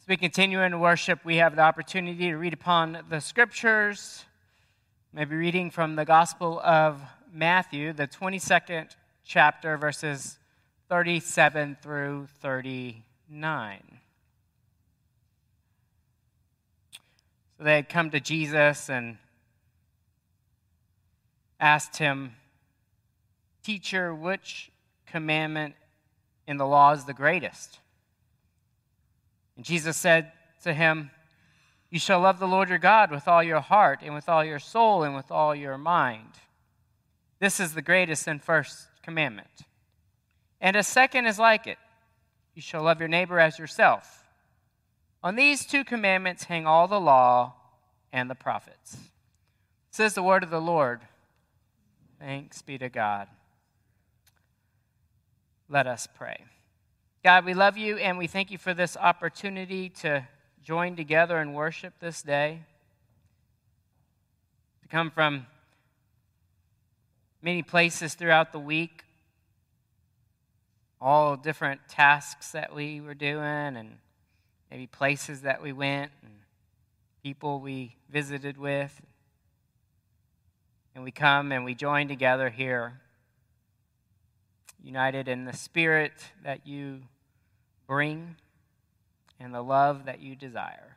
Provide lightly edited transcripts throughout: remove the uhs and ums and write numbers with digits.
As we continue in worship, we have the opportunity to read upon the scriptures, maybe reading from the Gospel of Matthew, the 22nd chapter, verses 37 through 39. So they had come to Jesus and asked him, "Teacher, which commandment in the law is the greatest?" And Jesus said to him, "You shall love the Lord your God with all your heart and with all your soul and with all your mind. This is the greatest and first commandment. And a second is like it. You shall love your neighbor as yourself. On these two commandments hang all the law and the prophets." This is the word of the Lord. Thanks be to God. Let us pray. God, we love you and we thank you for this opportunity to join together and worship this day. To come from many places throughout the week, all different tasks that we were doing and maybe places that we went and people we visited with. And we come and we join together here, united in the spirit that you bring and the love that you desire.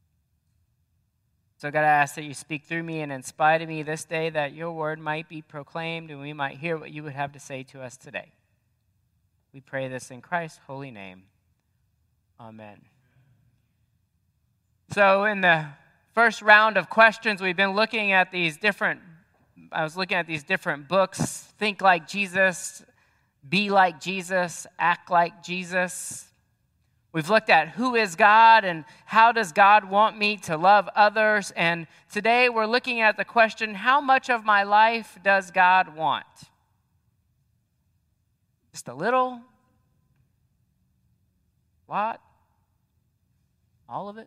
So God, I ask that you speak through me and inspire me this day, that your word might be proclaimed and we might hear what you would have to say to us today. We pray this in Christ's holy name. Amen. So in the first round of questions, we've been looking at these different books. Think like Jesus, be like Jesus, act like Jesus. We've looked at who is God and how does God want me to love others. And today we're looking at the question, how much of my life does God want? Just a little? Lot? All of it?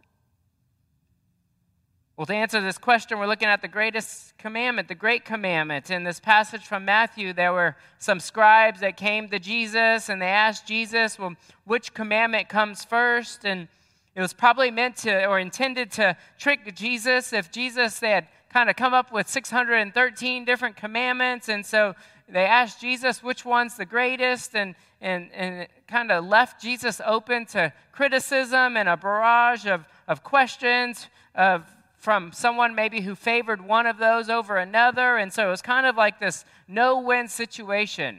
Well, to answer this question, we're looking at the greatest commandment, the great commandment. In this passage from Matthew, there were some scribes that came to Jesus, and they asked Jesus, well, which commandment comes first? And it was probably meant to or intended to trick Jesus. If Jesus, they had kind of come up with 613 different commandments, and so they asked Jesus which one's the greatest, and it kind of left Jesus open to criticism and a barrage of questions from someone maybe who favored one of those over another. And so it was kind of like this no-win situation.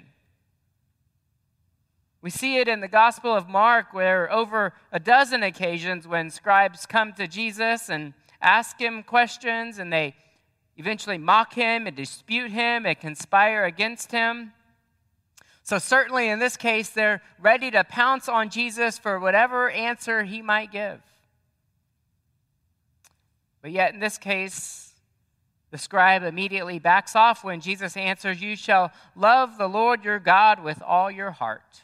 We see it in the Gospel of Mark, where over a dozen occasions when scribes come to Jesus and ask him questions, and they eventually mock him and dispute him and conspire against him. So certainly in this case, they're ready to pounce on Jesus for whatever answer he might give. But yet in this case, the scribe immediately backs off when Jesus answers, "You shall love the Lord your God with all your heart."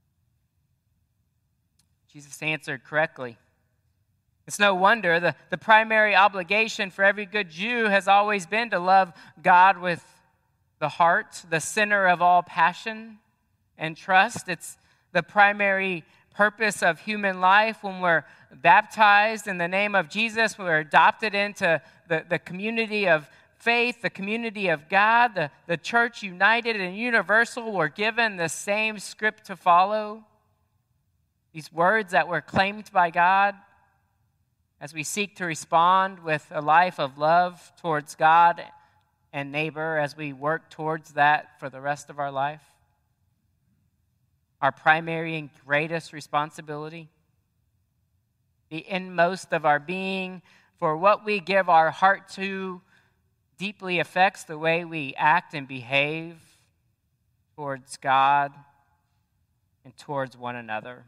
Jesus answered correctly. It's no wonder the primary obligation for every good Jew has always been to love God with the heart, the center of all passion and trust. It's the primary purpose of human life. When we're baptized in the name of Jesus, we're adopted into the community of faith, the community of God, the church united and universal. We're given the same script to follow. These words that were claimed by God as we seek to respond with a life of love towards God and neighbor as we work towards that for the rest of our life. Our primary and greatest responsibility, the inmost of our being, for what we give our heart to deeply affects the way we act and behave towards God and towards one another.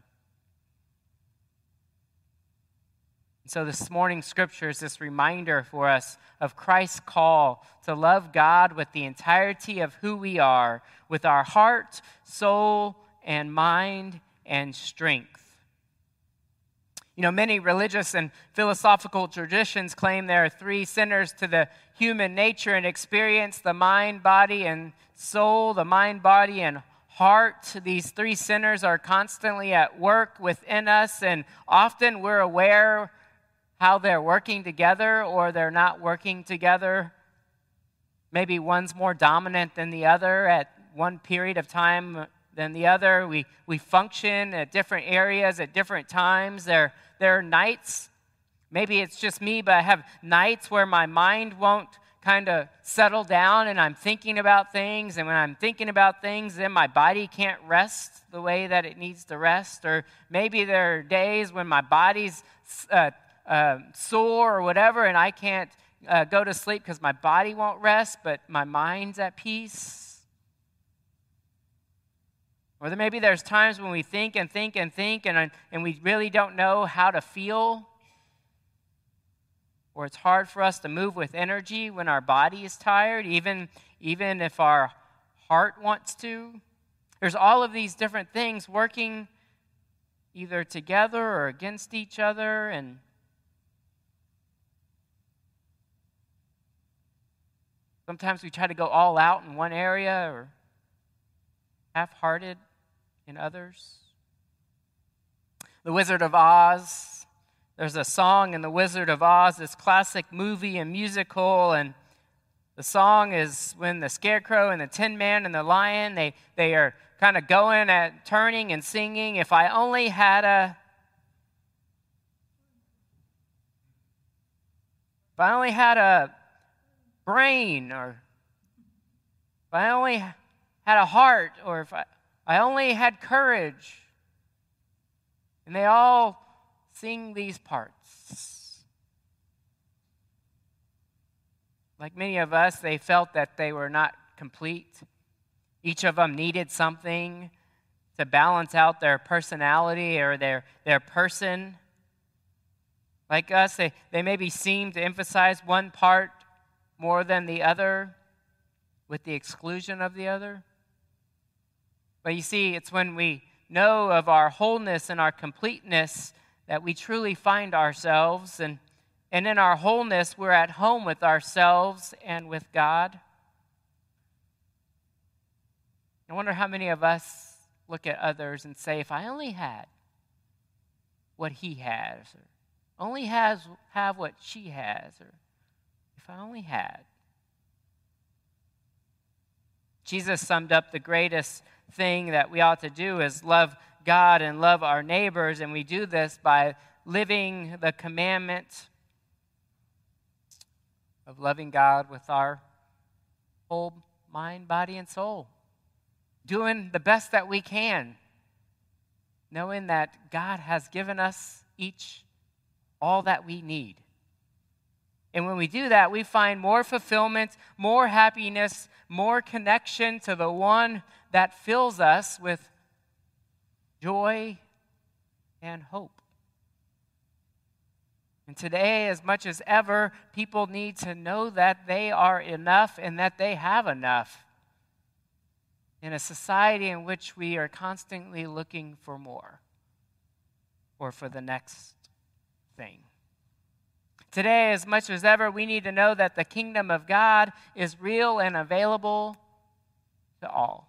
So this morning's scripture is this reminder for us of Christ's call to love God with the entirety of who we are, with our heart, soul, and mind and strength. You know, many religious and philosophical traditions claim there are three centers to the human nature and experience: the mind, body, and soul, the mind, body, and heart. These three centers are constantly at work within us, and often we're aware how they're working together or they're not working together. Maybe one's more dominant than the other at one period of time than the other. We function at different areas at different times. There are nights, maybe it's just me, but I have nights where my mind won't kind of settle down and I'm thinking about things. And when I'm thinking about things, then my body can't rest the way that it needs to rest. Or maybe there are days when my body's sore or whatever, and I can't go to sleep because my body won't rest, but my mind's at peace. Or maybe there's times when we think and think and think, and we really don't know how to feel. Or it's hard for us to move with energy when our body is tired, even if our heart wants to. There's all of these different things working either together or against each other, and sometimes we try to go all out in one area or half-hearted in others. The Wizard of Oz. There's a song in The Wizard of Oz, this classic movie and musical, and the song is when the Scarecrow and the Tin Man and the Lion, they are kind of going at turning and singing, if I only had a brain, or if I only had a heart, or if I only had courage. And they all sing these parts. Like many of us, they felt that they were not complete. Each of them needed something to balance out their personality or their person. Like us, they maybe seem to emphasize one part more than the other, with the exclusion of the other. But you see, it's when we know of our wholeness and our completeness that we truly find ourselves, and in our wholeness, we're at home with ourselves and with God. I wonder how many of us look at others and say, if I only had what he has, or only have what she has, or if I only had. Jesus summed up the greatest thing that we ought to do is love God and love our neighbors, and we do this by living the commandment of loving God with our whole mind, body, and soul. Doing the best that we can, knowing that God has given us each all that we need. And when we do that, we find more fulfillment, more happiness, more connection to the one that fills us with joy and hope. And today, as much as ever, people need to know that they are enough and that they have enough in a society in which we are constantly looking for more or for the next thing. Today, as much as ever, we need to know that the kingdom of God is real and available to all.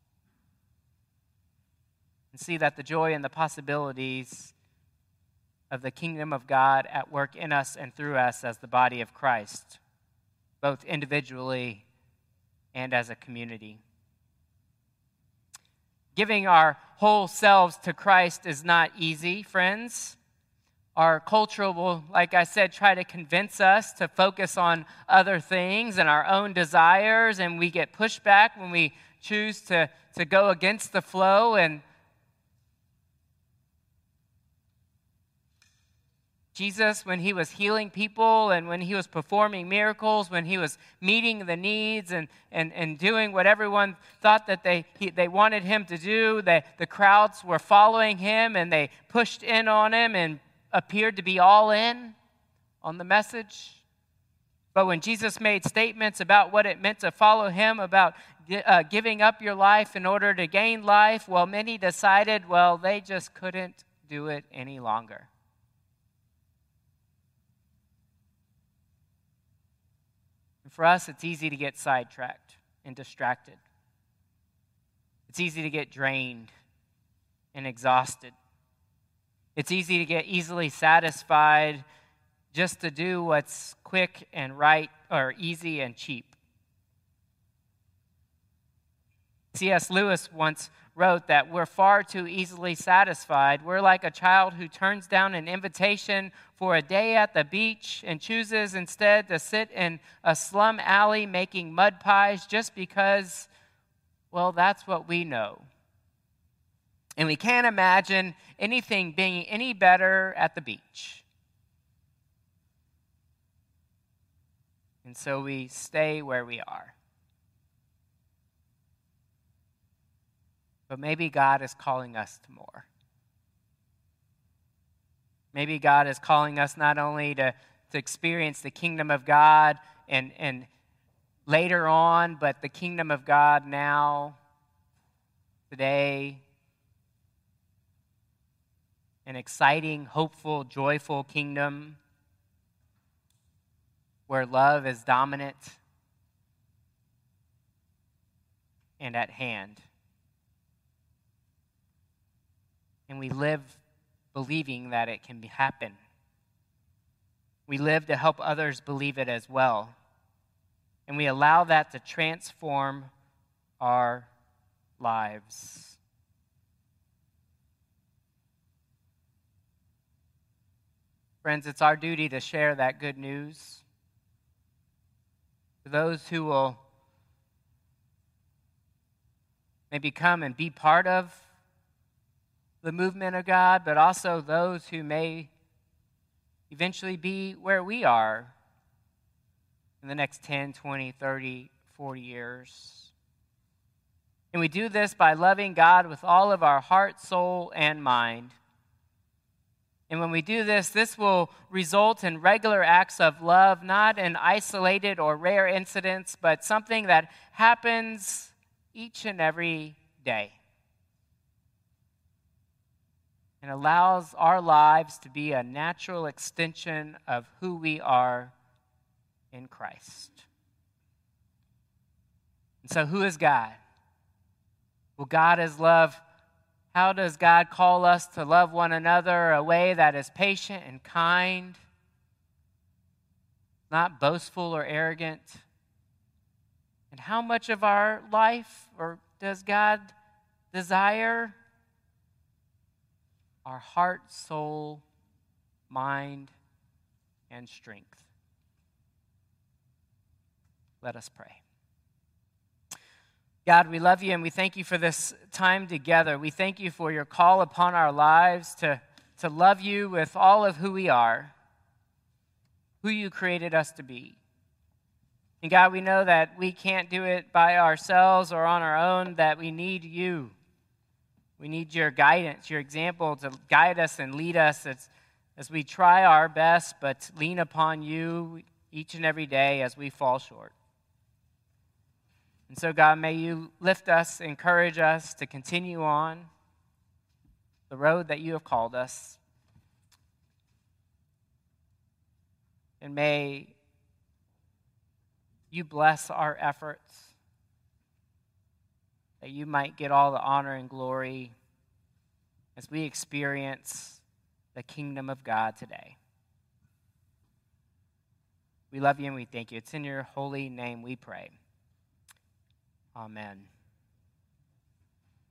And see that the joy and the possibilities of the kingdom of God at work in us and through us as the body of Christ, both individually and as a community. Giving our whole selves to Christ is not easy, friends. Our culture will, like I said, try to convince us to focus on other things and our own desires, and we get pushback when we choose to go against the flow. And Jesus, when he was healing people and when he was performing miracles, when he was meeting the needs and doing what everyone thought that they wanted him to do, the crowds were following him and they pushed in on him and appeared to be all in on the message. But when Jesus made statements about what it meant to follow him, about giving up your life in order to gain life, well, many decided, well, they just couldn't do it any longer. And for us, it's easy to get sidetracked and distracted. It's easy to get drained and exhausted. It's easy to get easily satisfied just to do what's quick and right, or easy and cheap. C.S. Lewis once wrote that we're far too easily satisfied. We're like a child who turns down an invitation for a day at the beach and chooses instead to sit in a slum alley making mud pies just because, well, that's what we know. And we can't imagine anything being any better at the beach. And so we stay where we are. But maybe God is calling us to more. Maybe God is calling us not only to experience the kingdom of God and later on, but the kingdom of God now, today. An exciting, hopeful, joyful kingdom where love is dominant and at hand. And we live believing that it can happen. We live to help others believe it as well. And we allow that to transform our lives. Friends, it's our duty to share that good news to those who will maybe come and be part of the movement of God, but also those who may eventually be where we are in the next 10, 20, 30, 40 years. And we do this by loving God with all of our heart, soul, and mind. And when we do this, this will result in regular acts of love, not in isolated or rare incidents, but something that happens each and every day. And allows our lives to be a natural extension of who we are in Christ. And so, who is God? Well, God is love. How does God call us to love one another a way that is patient and kind, not boastful or arrogant? And how much of our life or does God desire? Our heart, soul, mind, and strength. Let us pray. God, we love you and we thank you for this time together. We thank you for your call upon our lives to love you with all of who we are, who you created us to be. And God, we know that we can't do it by ourselves or on our own, that we need you. We need your guidance, your example to guide us and lead us as we try our best, but lean upon you each and every day as we fall short. And so, God, may you lift us, encourage us to continue on the road that you have called us. And may you bless our efforts, that you might get all the honor and glory as we experience the kingdom of God today. We love you and we thank you. It's in your holy name we pray. Amen.